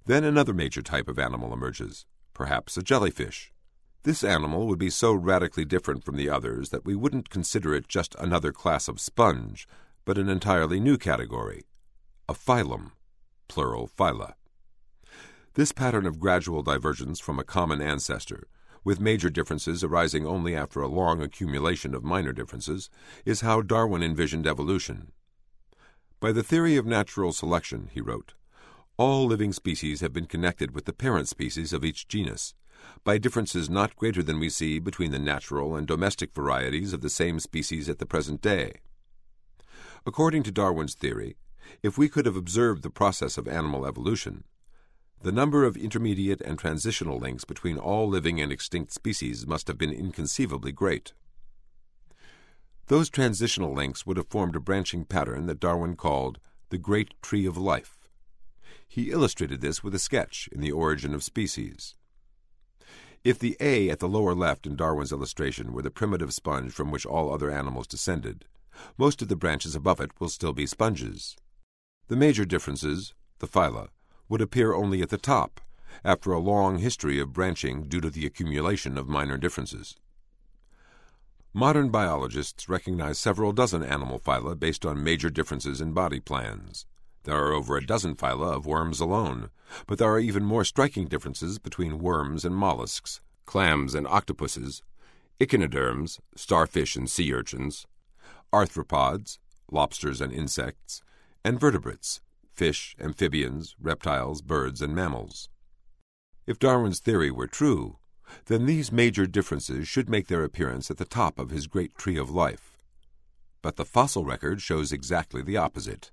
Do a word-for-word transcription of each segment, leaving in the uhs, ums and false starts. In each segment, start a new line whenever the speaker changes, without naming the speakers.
Then another major type of animal emerges, perhaps a jellyfish. This animal would be so radically different from the others that we wouldn't consider it just another class of sponge, but an entirely new category, a phylum, plural phyla. This pattern of gradual divergence from a common ancestor, with major differences arising only after a long accumulation of minor differences, is how Darwin envisioned evolution. By the theory of natural selection, he wrote, all living species have been connected with the parent species of each genus, by differences not greater than we see between the natural and domestic varieties of the same species at the present day. According to Darwin's theory, if we could have observed the process of animal evolution, the number of intermediate and transitional links between all living and extinct species must have been inconceivably great. Those transitional links would have formed a branching pattern that Darwin called the Great Tree of Life. He illustrated this with a sketch in The Origin of Species. If the A at the lower left in Darwin's illustration were the primitive sponge from which all other animals descended, most of the branches above it will still be sponges. The major differences, the phyla, would appear only at the top, after a long history of branching due to the accumulation of minor differences. Modern biologists recognize several dozen animal phyla based on major differences in body plans. There are over a dozen phyla of worms alone, but there are even more striking differences between worms and mollusks, clams and octopuses, echinoderms, starfish and sea urchins, arthropods, lobsters and insects, and vertebrates, fish, amphibians, reptiles, birds, and mammals. If Darwin's theory were true, then these major differences should make their appearance at the top of his great tree of life. But the fossil record shows exactly the opposite.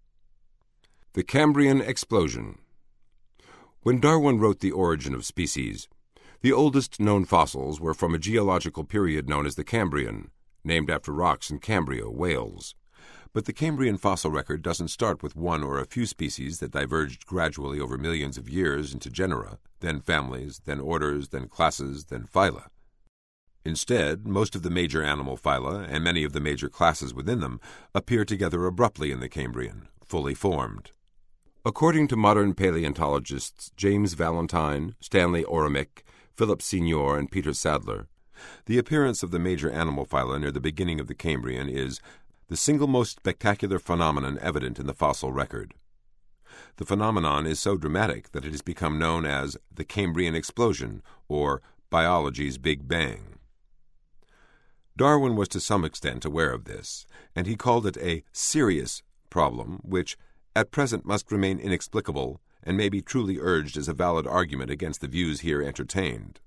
The Cambrian Explosion. When Darwin wrote The Origin of Species, the oldest known fossils were from a geological period known as the Cambrian, named after rocks in Cambria, Wales. But the Cambrian fossil record doesn't start with one or a few species that diverged gradually over millions of years into genera, then families, then orders, then classes, then phyla. Instead, most of the major animal phyla and many of the major classes within them appear together abruptly in the Cambrian, fully formed. According to modern paleontologists James Valentine, Stanley Oremick, Philip Senior, and Peter Sadler, the appearance of the major animal phyla near the beginning of the Cambrian is the single most spectacular phenomenon evident in the fossil record. The phenomenon is so dramatic that it has become known as the Cambrian Explosion, or biology's Big Bang. Darwin was to some extent aware of this, and he called it a serious problem which, at present, must remain inexplicable and may be truly urged as a valid argument against the views here entertained.